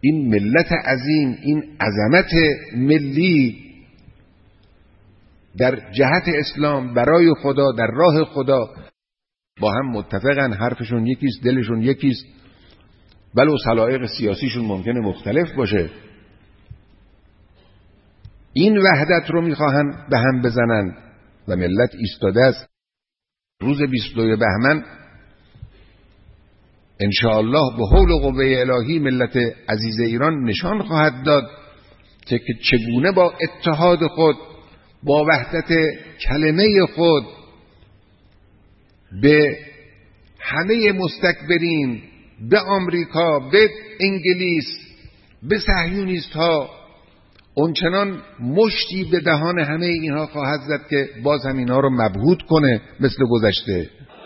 این ملت عظیم، این عظمت ملی در جهت اسلام برای خدا در راه خدا با هم متفقن، حرفشون یکیست، دلشون یکیست، ولو سلایق سیاسیشون ممکنه مختلف باشه. این وحدت رو میخواهن به هم بزنن و ملت ایستاده است. روز 22 بهمن انشاءالله به حول و قوه الهی ملت عزیز ایران نشان خواهد داد که چگونه با اتحاد خود، با وحدت کلمه خود به همه مستکبرین، به آمریکا، به انگلیس، به صهیونیست ها اونچنان مشتی به دهان همه اینها خواهد زد که باز هم اینها رو مبهوت کنه مثل گذشته.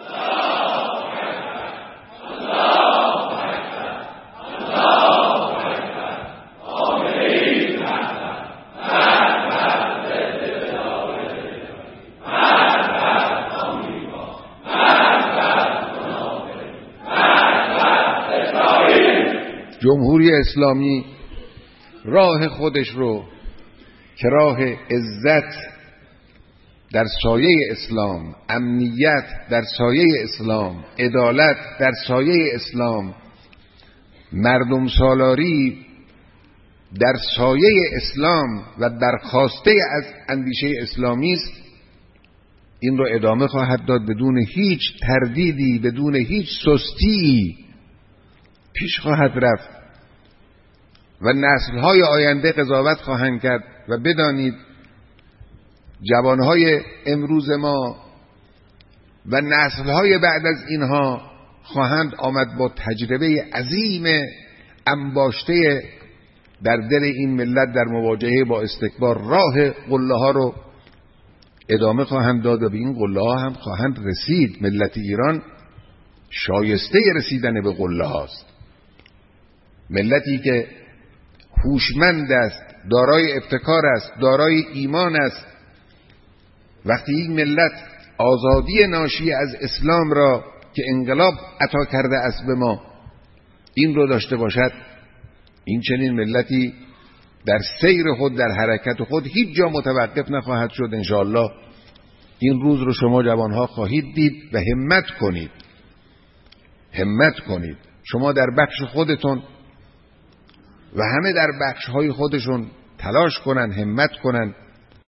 جمهوری اسلامی راه خودش رو که راه عزت در سایه اسلام، امنیت در سایه اسلام، عدالت در سایه اسلام، مردم سالاری در سایه اسلام و برخاسته از اندیشه اسلامی است، این رو ادامه خواهد داد بدون هیچ تردیدی، بدون هیچ سستی پیش خواهد رفت و نسل‌های آینده قضاوت خواهند کرد. و بدانید جوانهای امروز ما و نسل‌های بعد از اینها خواهند آمد با تجربه عظیم انباشته در دل این ملت در مواجهه با استکبار، راه قله ها رو ادامه خواهند داد و به این قله ها هم خواهند رسید. ملت ایران شایسته رسیدن به قله هاست. ملتی که هوشمند است، دارای ابتکار است، دارای ایمان است. وقتی این ملت آزادی ناشی از اسلام را که انقلاب عطا کرده است به ما این رو داشته باشد، این چنین ملتی در سیر خود، در حرکت خود هیچ جا متوقف نخواهد شد. انشاءالله این روز رو شما جوانها خواهید دید و همت کنید. همت کنید. شما در بخش خودتون و همه در بخش‌های خودشون تلاش کنن، همت کنن